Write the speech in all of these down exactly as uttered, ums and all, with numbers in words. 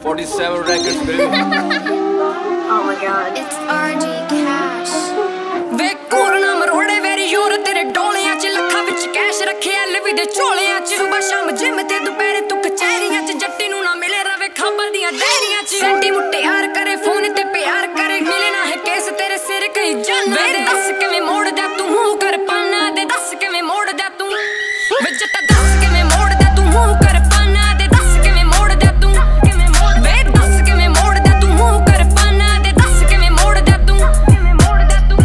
forty-seven records, baby. Oh my god. It's R G Cash. वे कोरना मरोड़े वेरी योर तेरे डोलियां च लखा विच कैश रखे एलवी दे चोलियां च सुबह शाम जिम ते दोपहरे तू कचहरियां च जट्टी नू ना मिले रवे खाबा दियां डायरियां च सेंटी मुट्टे यार करे फोन ते प्यार करे मिले ना है केस तेरे सिर कहीं जाना वे दस किवें मोड़ दा तू मुंह कर पाना दे दस किवें मोड़ दा तू वे जट्टा दस किवें मोड़ दा तू मुंह कर पाना दे दस किवें मोड़ दा तू किवें मोड़ वे दस किवें मोड़ दा तू मुंह कर पाना दे दस किवें मोड़ दा तू किवें मोड़ दा तू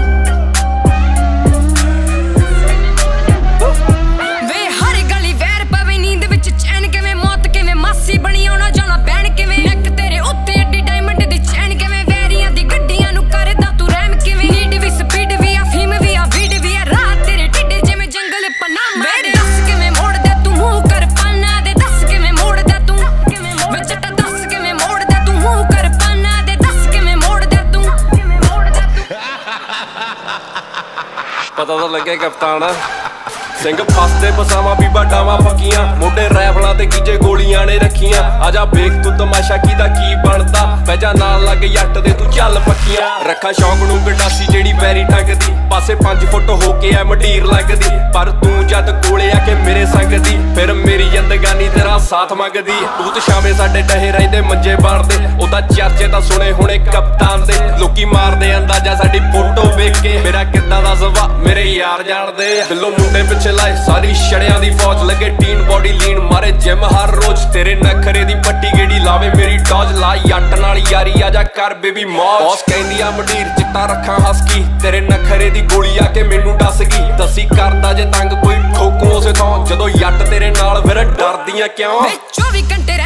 वे हर गली वैर पवे नींद विच चैन किवें मौत किवें मासी बनी आउणा जाना बैन किवें नैक तेरे उत्ते एडी डायमंड दी चैन किवें वैरियां दी गड्डियां नू करदा तू रैम किवें नीड भी स्पीड भी आ फीम भी आ वीड भी आ रात तेरे टिड्डे जिवें जंगल पनामा वे दस किवें मोड़ दा तू मुंह कर पाना दे दस किवें मोड़ दा तू किवें मोड़ वे जट्टा दस किवें मोड़ दा तू मुंह कर पाना दे दस किवें मोड़ दा तू किवें मोड़ दा तू पता तो लगे कप्तान ਸਿੰਘ ਫਸਦੇ ਬਸਾਵਾਂ ਵੀ ਬਾਡਾਵਾਂ ਪੱਕੀਆਂ ਮੋਢੇ ਰਾਈਫਲਾਂ ਤੇ ਕੀਜੇ ਗੋਲੀਆਂ ਨੇ ਰੱਖੀਆਂ ਆਜਾ ਵੇਖ ਤੂੰ ਤਮਾਸ਼ਾ ਕੀਦਾ ਕੀ ਬਣਦਾ ਪੈਜਾ ਨਾਲ ਲੱਗ ਜੱਟ ਦੇ ਤੂੰ ਚੱਲ ਪੱਕੀਆਂ ਰੱਖਾ ਸ਼ੌਕ ਨੂੰ ਗੰਡਾਸੀ ਜਿਹੜੀ ਵੈਰੀ ਟੰਗਦੀ ਪਾਸੇ ਪੰਜ ਫੁੱਟ ਹੋ ਕੇ ਐ ਮੰਡੀਰ ਲੱਗਦੀ ਪਰ ਤੂੰ ਜਦ ਕੋਲੇ ਆ ਕੇ ਮੇਰੇ ਸੰਗ ਦੀ ਫਿਰ ਮੇਰੀ ਜ਼ਿੰਦਗਾਨੀ ਤੇਰਾ ਸਾਥ ਮੰਗਦੀ ਤੂੰ ਤੇ ਸ਼ਾਮੇ ਸਾਡੇ ਟਹੇ ਰਹਿੰਦੇ ਮੰਜੇ ਬਣਦੇ ਉਹਦਾ ਚਰਚੇ ਤਾਂ ਸੁਣੇ ਹੁਣੇ ਕਪਤਾਨ ਦੇ ਲੋਕੀ ਮਾਰਦੇ ਅੰਦਾਜ਼ਾ ਸਾਡੀ ਫੋਟੋ ਵੇਖ ਕੇ ਮੇਰਾ ਕਿੱਦਾਂ ਦਾ ਸੁਭਾਅ ਮੇਰੇ ਯਾਰ ਜਾਣਦੇ ਦਿਲੋਂ ਮੁੰਡੇ ਪਿੱਛੇ ਲਾਏ ਸਾਰੀ ਛੜਿਆਂ ਦੀ ਫੌਜ ਲੱਗੇ ਟੀਨ ਬੋਡੀ ਲੀਨ ਮਾਰੇ ਜਿਮ ਹਰ ਰੋਜ਼ ਤੇਰੇ ਨਖਰੇ ਦੀ ਪੱਟੀ ਗੇੜੀ ਲਾਵੇ ਮੇਰੀ ਡੌਜ ਲਾ ਜੱਟ ਨਾਲ ਯਾਰੀ ਆਜਾ ਕਰ ਬੇਬੀ ਮੌਜ ਬੌਸ ਕਹਿੰਦੀ ਆ ਮੰਡੀਰ ਚਿੱਟਾ ਰੱਖਾਂ ਹਸਕੀ ਤੇਰੇ ਨਖਰੇ ਦੀ ਗੋਲੀ ਆ ਕੇ ਮੈਨੂੰ ਡੱਸ ਗਈ ਦੱਸੀ ਕਰਦਾ ਜੇ ਤੰਗ ਕੋਈ ਠੋਕੂ ਉਸੇ ਤੋਂ ਜਦੋਂ ਜੱਟ ਤੇਰੇ ਨਾਲ ਫਿਰ ਡਰਦੀਆਂ ਕਿਉਂ ਵੇ ਚੌਵੀ ਘੰਟੇ